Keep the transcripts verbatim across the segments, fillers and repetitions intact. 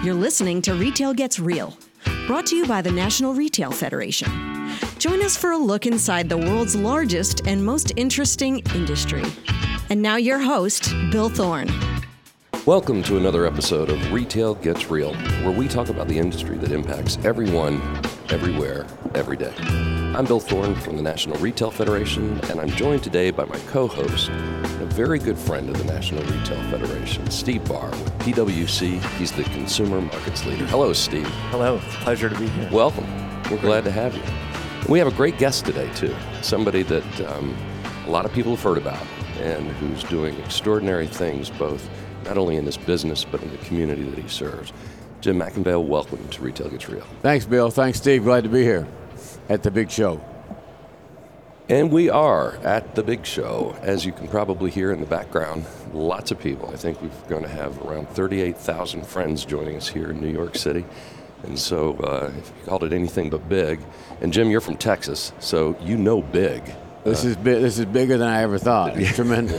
You're listening to Retail Gets Real, brought to you by the National Retail Federation. Join us for a look inside the world's largest and most interesting industry. And now your host, Bill Thorne. Welcome to another episode of Retail Gets Real, where we talk about the industry that impacts everyone, everywhere, every day. I'm Bill Thorne from the National Retail Federation, and I'm joined today by my co-host, a very good friend of the National Retail Federation, Steve Barr with P W C. He's the Consumer Markets Leader. Hello, Steve. Hello. It's a pleasure to be here. Welcome. We're glad to have you. We have a great guest today, too. Somebody that um, a lot of people have heard about and who's doing extraordinary things, both not only in this business, but in the community that he serves. Jim McIngvale, welcome to Retail Gets Real. Thanks, Bill. Thanks, Steve. Glad to be here at the big show. And we are at the big show. As you can probably hear in the background, lots of people. I think we're going to have around thirty-eight thousand friends joining us here in New York City. And so uh, if you called it anything but big, and Jim, you're from Texas, so you know big. This is bi- this is bigger than I ever thought. It's tremendous.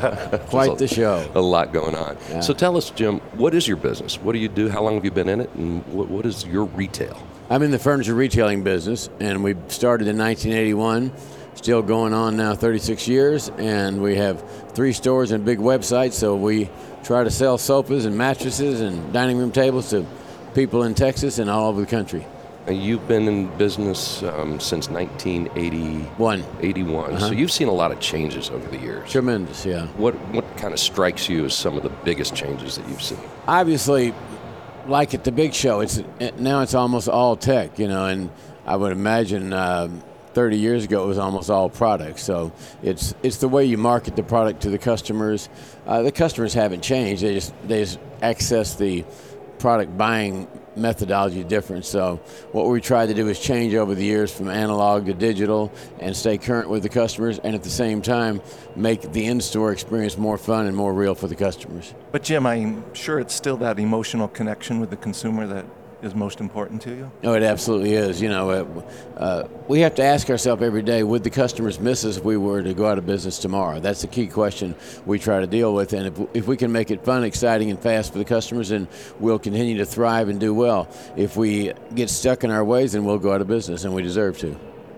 Quite the show. A lot going on. Yeah. So tell us, Jim, what is your business? What do you do? How long have you been in it? And what, what is your retail? I'm in the furniture retailing business, and we started in nineteen eighty-one. Still going on now thirty-six years, and we have three stores and a big website, so we try to sell sofas and mattresses and dining room tables to people in Texas and all over the country. You've been in business um, since nineteen eighty-one. eighty-one. Uh-huh. So you've seen a lot of changes over the years. Tremendous, yeah. What what kind of strikes you as some of the biggest changes that you've seen? Obviously, like at the big show, it's now it's almost all tech, you know, and I would imagine uh, thirty years ago it was almost all products. So it's it's the way you market the product to the customers. Uh, the customers haven't changed. They just they just access the product buying methodology different. So what we tried to do is change over the years from analog to digital and stay current with the customers, and at the same time make the in-store experience more fun and more real for the customers. But Jim, I'm sure it's still that emotional connection with the consumer that is most important to you? No, it absolutely is. You know, uh, uh, we have to ask ourselves every day, would the customers miss us if we were to go out of business tomorrow? That's the key question we try to deal with. And if, if we can make it fun, exciting, and fast for the customers, then we'll continue to thrive and do well. If we get stuck in our ways, then we'll go out of business, and we deserve to.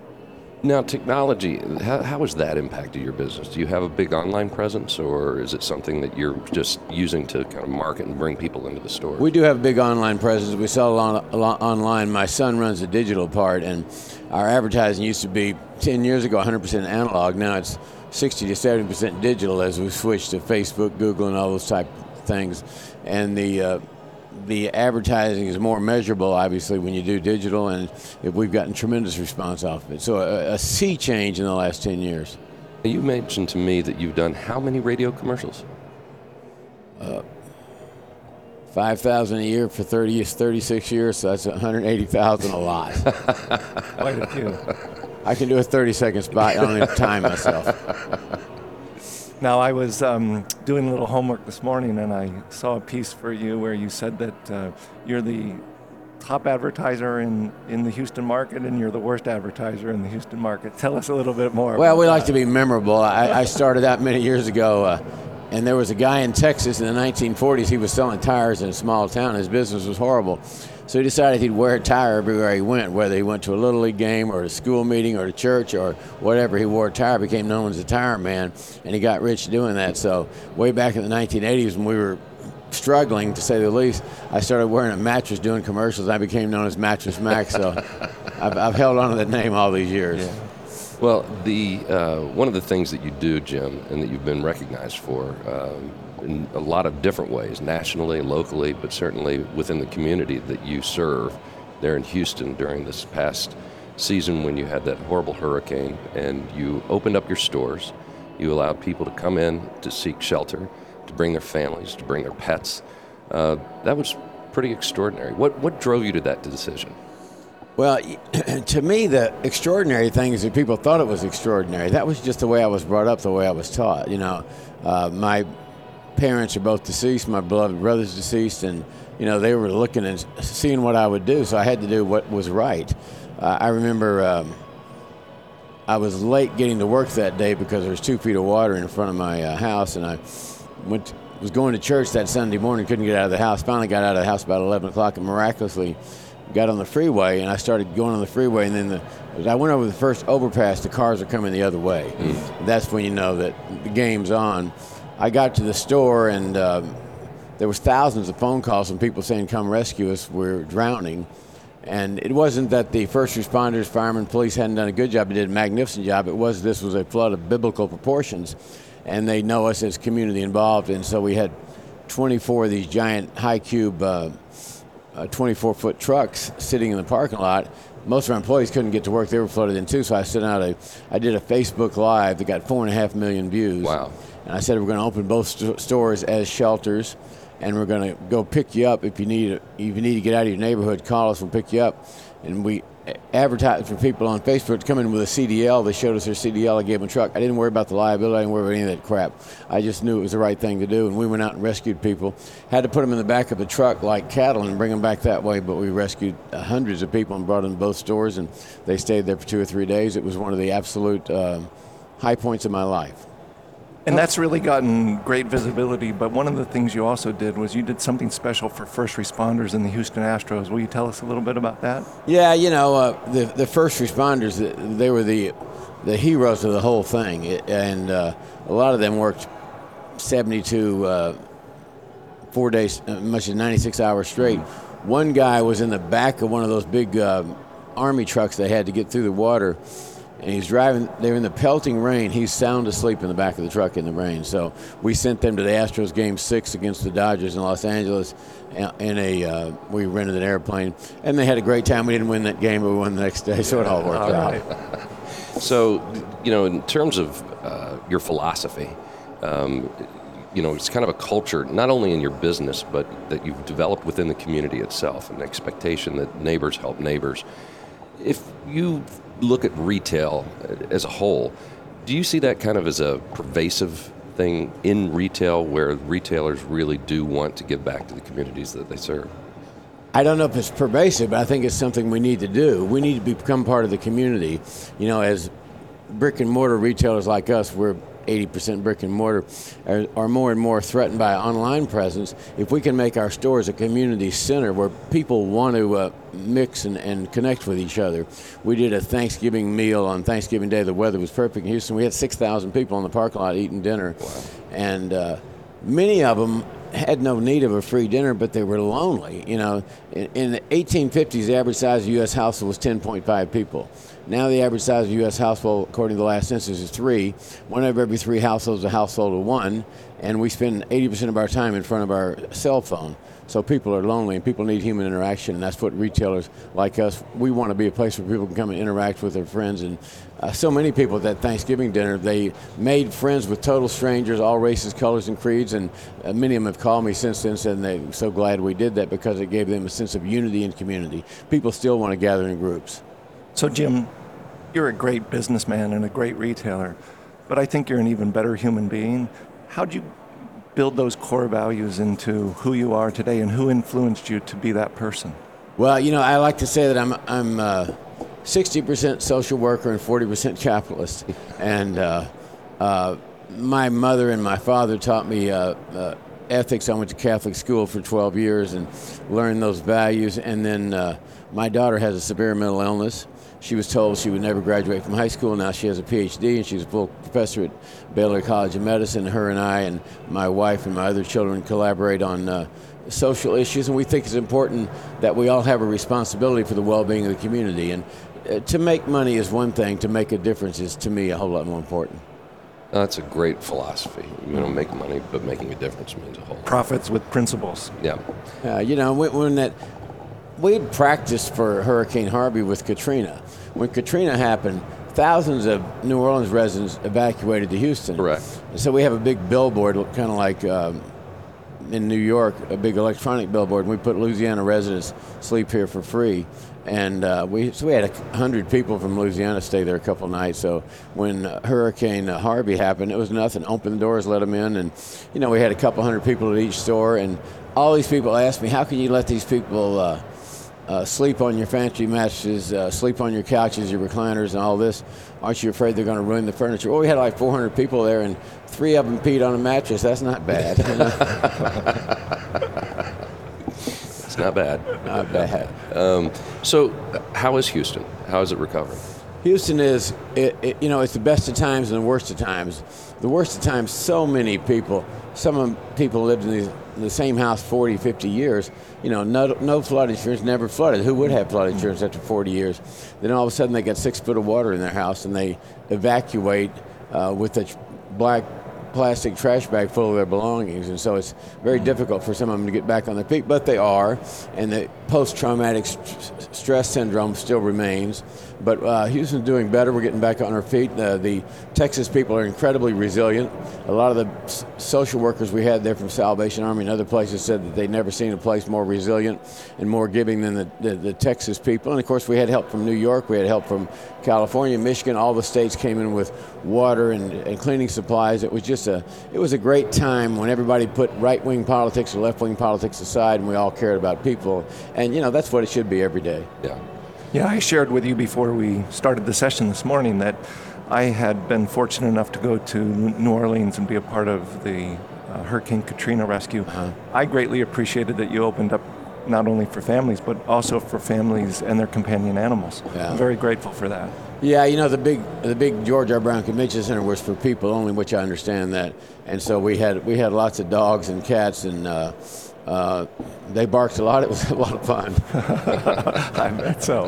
Now, technology, how, how has that impacted your business? Do you have a big online presence, or is it something that you're just using to kind of market and bring people into the store? We do have a big online presence. We sell a lot, a lot online. My son runs the digital part, and our advertising used to be ten years ago one hundred percent analog. Now it's sixty to seventy percent digital as we switch to Facebook, Google, and all those type of things. And the uh, the advertising is more measurable, obviously, when you do digital, and we've gotten tremendous response off of it. So a, a sea change in the last ten years. You mentioned to me that you've done how many radio commercials? Uh, five thousand a year for thirty, thirty-six years, so that's one hundred eighty thousand a lot. Quite a few. I can do a thirty-second spot. I don't even time myself. Now, I was um, doing a little homework this morning, and I saw a piece for you where you said that uh, you're the top advertiser in, in the Houston market, and you're the worst advertiser in the Houston market. Tell us a little bit more. Well, about we that. like to be memorable. I, I started out many years ago, uh, and there was a guy in Texas in the nineteen forties. He was selling tires in a small town. His business was horrible. So he decided he'd wear a tire everywhere he went, whether he went to a Little League game or a school meeting or to church or whatever. He wore a tire, became known as a tire man, and he got rich doing that. So way back in the nineteen eighties when we were struggling, to say the least, I started wearing a mattress doing commercials. I became known as Mattress Max, so I've, I've held on to that name all these years. Yeah. Well, the uh, one of the things that you do, Jim, and that you've been recognized for um, in a lot of different ways, nationally, locally, but certainly within the community that you serve there in Houston during this past season when you had that horrible hurricane, and you opened up your stores, you allowed people to come in to seek shelter, to bring their families, to bring their pets. Uh, that was pretty extraordinary. What what drove you to that decision? Well, to me, the extraordinary thing is that people thought it was extraordinary. That was just the way I was brought up, the way I was taught. You know, uh, my parents are both deceased. My beloved brother's deceased, and you know they were looking and seeing what I would do, so I had to do what was right. Uh, I remember um, I was late getting to work that day because there was two feet of water in front of my uh, house, and I went was going to church that Sunday morning, couldn't get out of the house. Finally got out of the house about eleven o'clock and miraculously got on the freeway, and I started going on the freeway, and then the, as I went over the first overpass, the cars are coming the other way. Mm. That's when you know that the game's on. I got to the store, and um, there was thousands of phone calls from people saying, come rescue us, we're drowning. And it wasn't that the first responders, firemen, police hadn't done a good job, they did a magnificent job. It was this was a flood of biblical proportions, and they know us as community involved, and so we had twenty-four of these giant high cube uh, uh, twenty-four foot trucks sitting in the parking lot. Most of our employees couldn't get to work, they were flooded in too, so I sent out a, I did a Facebook Live that got four and a half million views. Wow. And I said we're going to open both st- stores as shelters, and we're going to go pick you up if you need if you need to get out of your neighborhood. Call us, we'll pick you up. And we advertised for people on Facebook to come in with a C D L. They showed us their C D L. I gave them a truck. I didn't worry about the liability. I didn't worry about any of that crap. I just knew it was the right thing to do. And we went out and rescued people. Had to put them in the back of the truck like cattle and bring them back that way. But we rescued uh, hundreds of people and brought them to both stores. And they stayed there for two or three days. It was one of the absolute uh, high points of my life. And that's really gotten great visibility, but one of the things you also did was you did something special for first responders in the Houston Astros. Will you tell us a little bit about that? Yeah, you know, uh, the the first responders, they were the the heroes of the whole thing, and uh, a lot of them worked seventy-two, uh, four days, uh, much as ninety-six hours straight. Mm-hmm. One guy was in the back of one of those big uh, army trucks they had to get through the water. And he's driving, they're in the pelting rain. He's sound asleep in the back of the truck in the rain. So we sent them to the Astros game six against the Dodgers in Los Angeles in a, uh, we rented an airplane. And they had a great time. We didn't win that game, but we won the next day, so it all worked all out. Right. So, you know, in terms of uh, your philosophy, um, you know, it's kind of a culture, not only in your business, but that you've developed within the community itself, an expectation that neighbors help neighbors. If you look at retail as a whole, do you see that kind of as a pervasive thing in retail where retailers really do want to give back to the communities that they serve? I don't know if it's pervasive, but I think it's something we need to do. We need to become part of the community. You know, as brick and mortar retailers like us, we're eighty percent brick and mortar, are, are more and more threatened by online presence. If we can make our stores a community center where people want to uh, mix and, and connect with each other. We did a Thanksgiving meal on Thanksgiving Day. The weather was perfect in Houston. We had six thousand people in the parking lot eating dinner. Wow. And uh, many of them had no need of a free dinner, but they were lonely. You know, in, in the eighteen fifties, the average size of U S household was ten point five people. Now the average size of U S household, according to the last census, is three. One out of every three households is a household of one, and we spend eighty percent of our time in front of our cell phone. So people are lonely, and people need human interaction, and that's what retailers like us, we want to be a place where people can come and interact with their friends. And uh, so many people at that Thanksgiving dinner, they made friends with total strangers, all races, colors, and creeds, and uh, many of them have called me since then, and they're so glad we did that because it gave them a sense of unity and community. People still want to gather in groups. So, Jim, you're a great businessman and a great retailer, but I think you're an even better human being. How'd you build those core values into who you are today, and who influenced you to be that person? Well, you know, I like to say that I'm I'm uh, sixty percent social worker and forty percent capitalist. And uh, uh, my mother and my father taught me uh, uh, ethics. I went to Catholic school for twelve years and learned those values. And then uh, my daughter has a severe mental illness. She was told she would never graduate from high school. Now she has a P H D, and she's a full professor at Baylor College of Medicine. Her and I and my wife and my other children collaborate on uh, social issues, and we think it's important that we all have a responsibility for the well-being of the community. And uh, to make money is one thing. To make a difference is, to me, a whole lot more important. That's a great philosophy. You know, make money, but making a difference means a whole lot. Profits with principles. Yeah. Uh, you know, when, when that... We'd practiced for Hurricane Harvey with Katrina. When Katrina happened, thousands of New Orleans residents evacuated to Houston. Correct. And so we have a big billboard, kind of like um, in New York, a big electronic billboard. And we put Louisiana residents sleep here for free. And uh, we so we had a hundred people from Louisiana stay there a couple nights. So when uh, Hurricane uh, Harvey happened, it was nothing. Open the doors, let them in, and you know we had a couple hundred people at each store. And all these people asked me, "How can you let these people uh, uh, sleep on your fancy mattresses, uh, sleep on your couches, your recliners, and all this. Aren't you afraid they're going to ruin the furniture? Well, we had like four hundred people there, and three of them peed on a mattress. That's not bad. You know? It's not bad. Not bad. Um, so, how is Houston? How is it recovering? Houston is, it, it, you know, it's the best of times and the worst of times. The worst of times, so many people, some of them people lived in the, in the same house forty, fifty years, you know, no, no flood insurance, never flooded. Who would have flood insurance after forty years? Then all of a sudden they got six foot of water in their house and they evacuate uh, with a black plastic trash bag full of their belongings, and so it's very difficult for some of them to get back on their feet, but they are, and the post-traumatic st- stress syndrome still remains. But uh, Houston's doing better. We're getting back on our feet. Uh, the Texas people are incredibly resilient. A lot of the s- social workers we had there from Salvation Army and other places said that they'd never seen a place more resilient and more giving than the, the, the Texas people. And of course, we had help from New York. We had help from California, Michigan. All the states came in with water and, and cleaning supplies. It was just a, it was a great time when everybody put right-wing politics or left-wing politics aside, and we all cared about people. And you know, that's what it should be every day. Yeah. Yeah, I shared with you before we started the session this morning that I had been fortunate enough to go to New Orleans and be a part of the uh, Hurricane Katrina rescue. Uh-huh. I greatly appreciated that you opened up not only for families, but also for families and their companion animals. Yeah. I'm very grateful for that. Yeah, you know, the big the big George R. Brown Convention Center was for people only, which I understand that. And so we had we had lots of dogs and cats, and uh, uh, they barked a lot. It was a lot of fun. I bet so.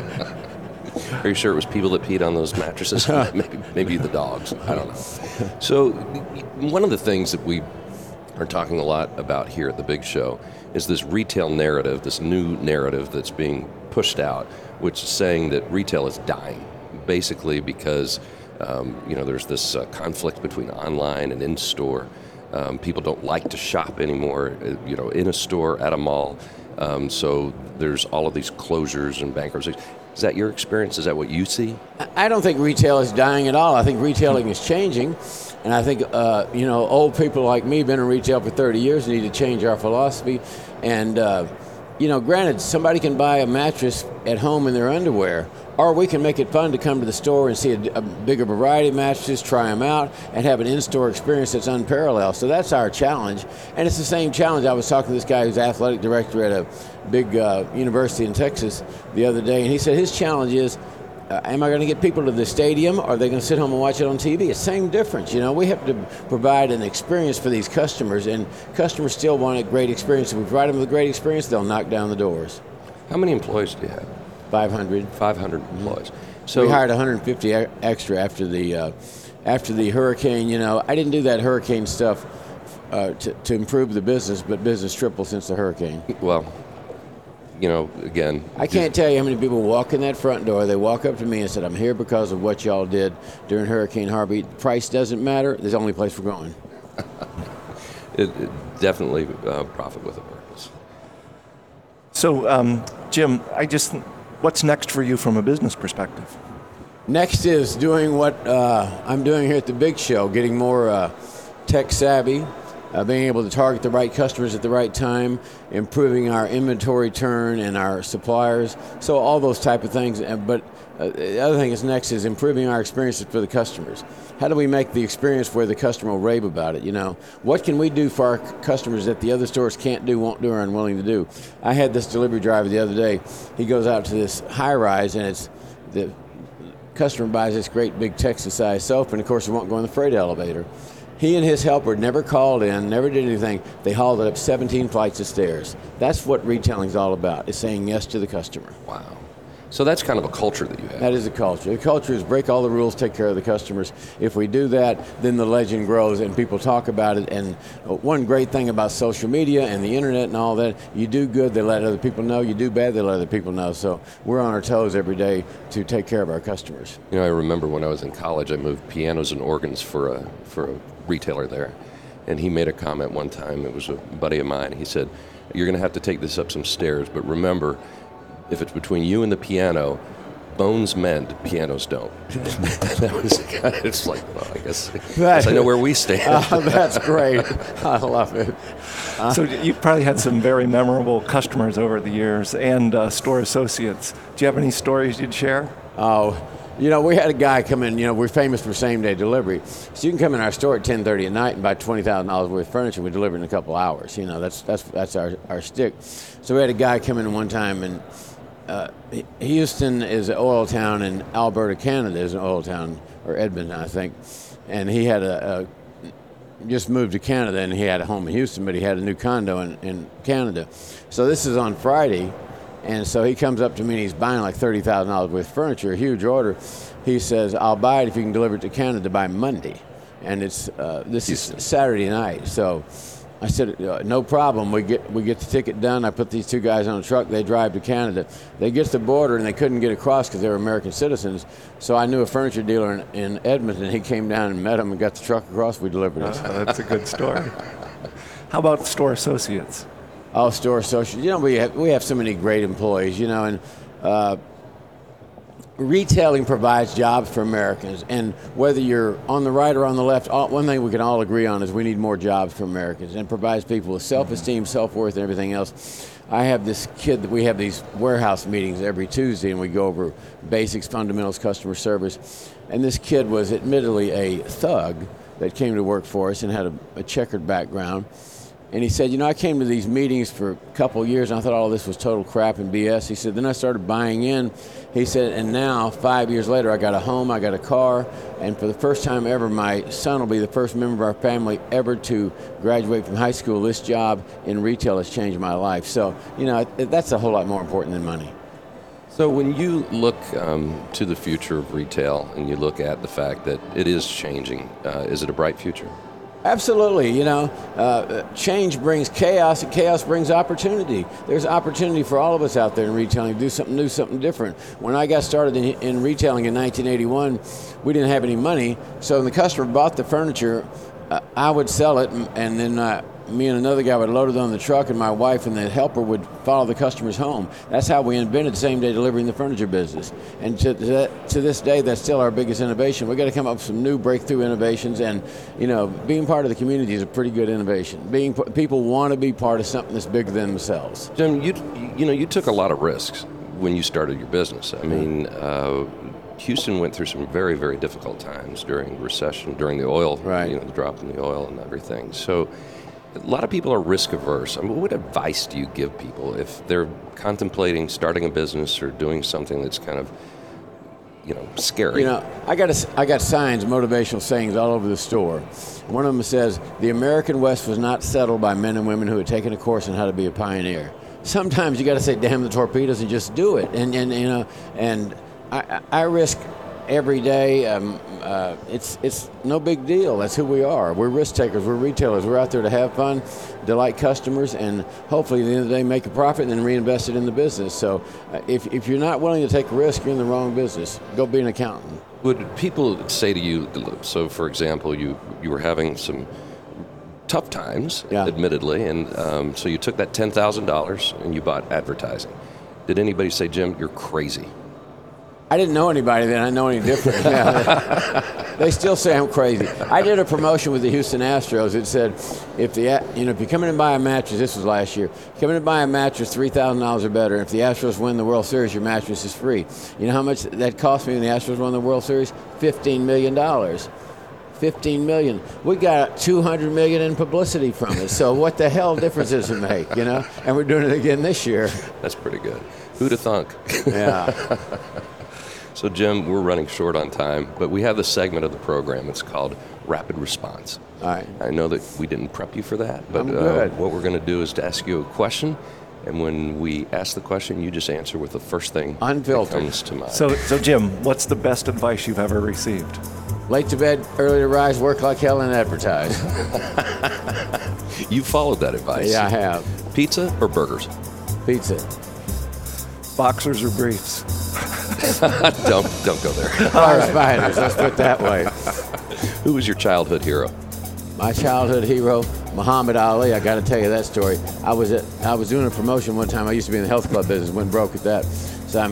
Are you sure it was people that peed on those mattresses? maybe, maybe the dogs. I don't know. So one of the things that we are talking a lot about here at the Big Show is this retail narrative, this new narrative that's being pushed out, which is saying that retail is dying, basically because um, you know there's this uh, conflict between online and in-store. Um, people don't like to shop anymore, you know, in a store, at a mall. Um, so there's all of these closures and bankruptcies. Is that your experience? Is that what you see? I don't think retail is dying at all. I think retailing is changing. And I think, uh, you know, old people like me, been in retail for thirty years, need to change our philosophy. And, uh, you know, granted, somebody can buy a mattress at home in their underwear, or we can make it fun to come to the store and see a, a bigger variety of mattresses, try them out, and have an in-store experience that's unparalleled. So that's our challenge. And it's the same challenge. I was talking to this guy who's athletic director at a big uh, university in Texas the other day, and he said his challenge is, Uh, am I going to get people to the stadium, or are they going to sit home and watch it on T V? It's the same difference. You know, we have to provide an experience for these customers, and customers still want a great experience. If we provide them with a great experience, they'll knock down the doors. How many employees do you have? five hundred. five hundred employees. So we hired one hundred fifty extra after the uh, after the hurricane. You know, I didn't do that hurricane stuff uh, to, to improve the business, but business tripled since the hurricane. Well, you know, again, I can't tell you how many people walk in that front door. They walk up to me and said, I'm here because of what y'all did during Hurricane Harvey. The price doesn't matter. There's the only place we're going. it, it definitely uh, profit with a purpose. So, um, Jim, I just, what's next for you from a business perspective? Next is doing what uh, I'm doing here at the Big Show, getting more uh, tech savvy. Uh, being able to target the right customers at the right time, improving our inventory turn and our suppliers, so all those type of things. But uh, the other thing is next is improving our experiences for the customers. How do we make the experience where the customer will rave about it? You know, what can we do for our customers that the other stores can't do, won't do, or are unwilling to do? I had this delivery driver the other day. He goes out to this high rise, and it's the customer buys this great big Texas-sized sofa, and of course, he won't go in the freight elevator. He and his helper never called in, never did anything. They hauled it up seventeen flights of stairs. That's what retailing's all about, is saying yes to the customer. Wow. So that's kind of a culture that you have. That is a culture. The culture is break all the rules, take care of the customers. If we do that, then the legend grows and people talk about it. And one great thing about social media and the internet and all that, you do good, they let other people know. You do bad, they let other people know. So we're on our toes every day to take care of our customers. You know, I remember when I was in college, I moved pianos and organs for a for a retailer there. And he made a comment one time, it was a buddy of mine, he said, you're going to have to take this up some stairs, but remember, if it's between you and the piano, bones mend, pianos don't. That was kind of, it's like, well, I guess, I guess I know where we stand. Uh, that's great. I love it. Uh, So you've probably had some very memorable customers over the years and uh, store associates. Do you have any stories you'd share? Oh, you know, we had a guy come in, you know, we're famous for same-day delivery. So you can come in our store at ten thirty at night and buy twenty thousand dollars worth of furniture. We deliver it in a couple hours. You know, that's that's that's our, our stick. So we had a guy come in one time, and uh, Houston is an oil town, and Alberta, Canada is an oil town, or Edmonton, I think. And he had a, a just moved to Canada, and he had a home in Houston, but he had a new condo in, in Canada. So this is on Friday. And so he comes up to me and he's buying like thirty thousand dollars worth of furniture, a huge order. He says, I'll buy it if you can deliver it to Canada by Monday. And it's uh, this is Saturday night. So I said, no problem. We get we get the ticket done. I put these two guys on a truck. They drive to Canada. They get to the border and they couldn't get across because they were American citizens. So I knew a furniture dealer in, in Edmonton. He came down and met him and got the truck across. We delivered it. Oh, that's a good story. How about store associates? Oh, store associates. You know, we have we have so many great employees. You know, and uh, retailing provides jobs for Americans. And whether you're on the right or on the left, all, one thing we can all agree on is we need more jobs for Americans, and provides people with self-esteem, self-worth, and everything else. I have this kid that we have these warehouse meetings every Tuesday, and we go over basics, fundamentals, customer service. And this kid was admittedly a thug that came to work for us and had a, a checkered background. And he said, you know, I came to these meetings for a couple of years, and I thought all this was total crap and B S. He said, then I started buying in. He said, and now, five years later, I got a home, I got a car, and for the first time ever, my son will be the first member of our family ever to graduate from high school. This job in retail has changed my life. So, you know, that's a whole lot more important than money. So when you look um, to the future of retail and you look at the fact that it is changing, uh, is it a bright future? Absolutely. You know, uh, change brings chaos, and chaos brings opportunity. There's opportunity for all of us out there in retailing to do something new, something different. When I got started in, in retailing in nineteen eighty-one, we didn't have any money, so when the customer bought the furniture, uh, I would sell it, and, and then uh, me and another guy would load it on the truck, and my wife and the helper would follow the customers home. That's how we invented same-day delivery in the furniture business. And to, to, that, to this day, that's still our biggest innovation. We've got to come up with some new breakthrough innovations, and you know, being part of the community is a pretty good innovation. Being people want to be part of something that's bigger than themselves. Jim, you you know, you took a lot of risks when you started your business. I mean, uh, Houston went through some very, very difficult times during recession, during the oil, right. you know, the drop in the oil and everything. So a lot of people are risk averse. I mean, what advice do you give people if they're contemplating starting a business or doing something that's kind of, you know, scary? You know, I got a, I got signs, motivational sayings all over the store. One of them says, "The American West was not settled by men and women who had taken a course on how to be a pioneer." Sometimes you got to say, "Damn the torpedoes," and just do it. And and you know, and I, I risk every day. Um, uh, it's it's no big deal. That's who we are. We're risk takers. We're retailers. We're out there to have fun, delight customers, and hopefully at the end of the day make a profit and then reinvest it in the business. So uh, if if you're not willing to take a risk, you're in the wrong business. Go be an accountant. Would people say to you, so for example, you, you were having some tough times, yeah. admittedly, and um, so you took that ten thousand dollars and you bought advertising. Did anybody say, Jim, you're crazy? I didn't know anybody then. I know any different. Yeah. They still say I'm crazy. I did a promotion with the Houston Astros. It said, if the you know if you come in and buy a mattress, this was last year. Come in and buy a mattress, three thousand dollars or better. If the Astros win the World Series, your mattress is free. You know how much that cost me when the Astros won the World Series? Fifteen million dollars. Fifteen million. We got two hundred million in publicity from it. So what the hell difference does it make? You know? And we're doing it again this year. That's pretty good. Who'd have thunk? Yeah. So, Jim, we're running short on time, but we have this segment of the program. It's called Rapid Response. All right. I know that we didn't prep you for that, but I'm good. Uh, what we're going to do is to ask you a question, and when we ask the question, you just answer with the first thing Unfiltered. that comes to mind. So, so Jim, what's the best advice you've ever received? Late to bed, early to rise, work like hell, and advertise. You followed that advice. Yeah, I have. Pizza or burgers? Pizza. Boxers or briefs? don't don't go there. Fire spiders, let's put it that way. Who was your childhood hero? My childhood hero, Muhammad Ali. I got to tell you that story. I was at I was doing a promotion one time. I used to be in the health club business. Went broke at that. So I'm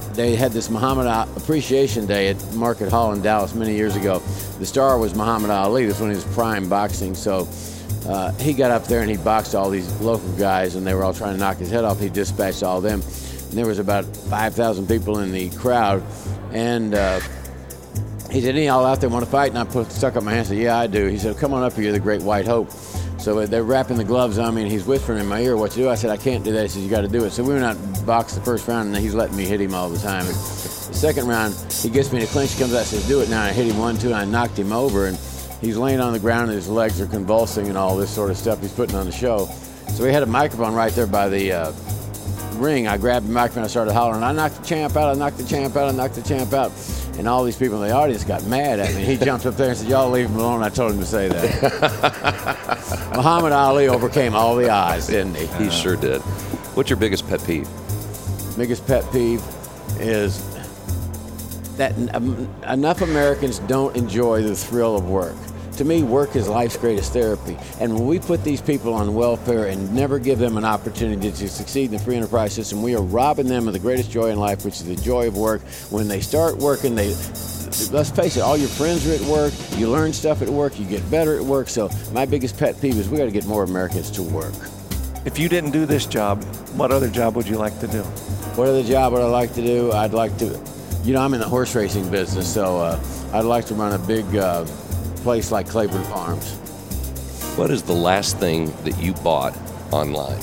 they had this Muhammad Appreciation Day at Market Hall in Dallas many years ago. The star was Muhammad Ali. This was when he was prime boxing. So uh, he got up there and he boxed all these local guys, and they were all trying to knock his head off. He dispatched all of them. And there was about five thousand people in the crowd. And uh, he said, any of y'all out there want to fight? And I put, stuck up my hand and said, yeah, I do. He said, come on up here, you're the Great White Hope. So they're wrapping the gloves on me, and he's whispering in my ear what to do. I said, I can't do that. He said, you got to do it. So we went out and boxed the first round, and he's letting me hit him all the time. And the second round, he gets me in a clinch, he comes out and says, do it now. And I hit him one, two, and I knocked him over. And he's laying on the ground, and his legs are convulsing and all this sort of stuff he's putting on the show. So we had a microphone right there by the uh, ring. I grabbed the microphone, I started hollering, I knocked the champ out, I knocked the champ out, I knocked the champ out. And all these people in the audience got mad at me. He jumped up there and said, y'all leave him alone. I told him to say that. Muhammad Ali overcame all the odds, didn't he? He sure did. What's your biggest pet peeve? Biggest pet peeve is that um, enough Americans don't enjoy the thrill of work. To me, work is life's greatest therapy. And when we put these people on welfare and never give them an opportunity to succeed in the free enterprise system, we are robbing them of the greatest joy in life, which is the joy of work. When they start working, they, let's face it, all your friends are at work, you learn stuff at work, you get better at work. So my biggest pet peeve is we got to get more Americans to work. If you didn't do this job, what other job would you like to do? What other job would I like to do? I'd like to, you know, I'm in the horse racing business, so uh, I'd like to run a big uh, place like Claiborne Farms. What is the last thing that you bought online?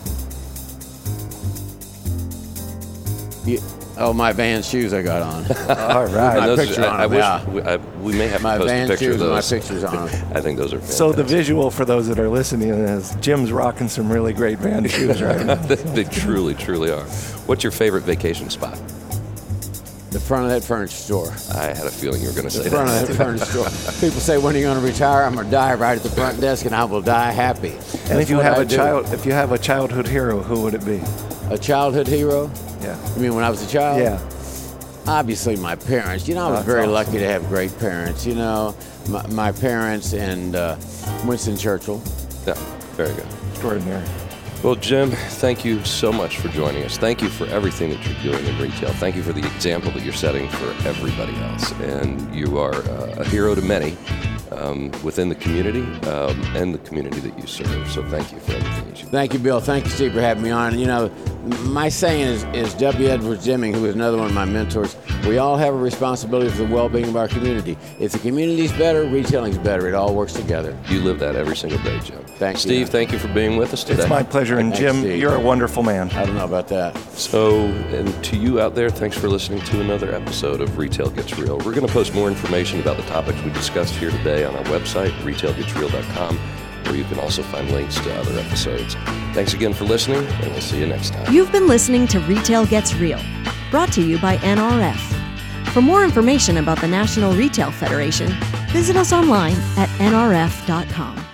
You, oh, my Vans shoes I got on. All right. My Those- picture on I, I them, wish yeah. we, I, we may have My to post Vans a picture shoes of and my those. pictures on 'em. I think those are fantastic. So the visual for those that are listening is Jim's rocking some really great Vans shoes right now. they, they truly, truly are. What's your favorite vacation spot? The front of that furniture store. I had a feeling you were going to say The front that. of that furniture store. People say, when are you going to retire? I'm going to die right at the front desk, and I will die happy. And That's if you what have I a do. child, if you have a childhood hero, who would it be? A childhood hero? Yeah. You mean when I was a child? Yeah. Obviously, my parents. You know, I was That's very awesome. lucky to have great parents. You know, my, my parents and uh, Winston Churchill. Yeah, very good. Extraordinary. Well, Jim, thank you so much for joining us. Thank you for everything that you're doing in retail. Thank you for the example that you're setting for everybody else. And you are uh, a hero to many um, within the community um, and the community that you serve. So thank you for everything that you do. Thank you, Bill. Thank you, Steve, for having me on. And, you know, my saying is, is W. Edwards Deming, who is another one of my mentors, we all have a responsibility for the well-being of our community. If the community's better, retailing's better. It all works together. You live that every single day, Jim. Thanks, Steve, Ian. thank you for being with us today. It's my pleasure. And Thanks, Jim, Steve. you're a wonderful man. I don't know about that. So, and to you out there, thanks for listening to another episode of Retail Gets Real. We're going to post more information about the topics we discussed here today on our website, retail gets real dot com, where you can also find links to other episodes. Thanks again for listening, and we'll see you next time. You've been listening to Retail Gets Real, brought to you by N R F. For more information about the National Retail Federation, visit us online at N R F dot com.